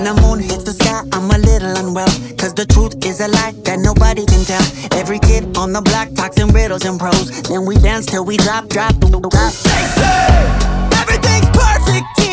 When the moon hits the sky, I'm a little unwell, cause the truth is a lie that nobody can tell. Every kid on the block talks in riddles and prose, then we dance till we drop. They say everything's perfect.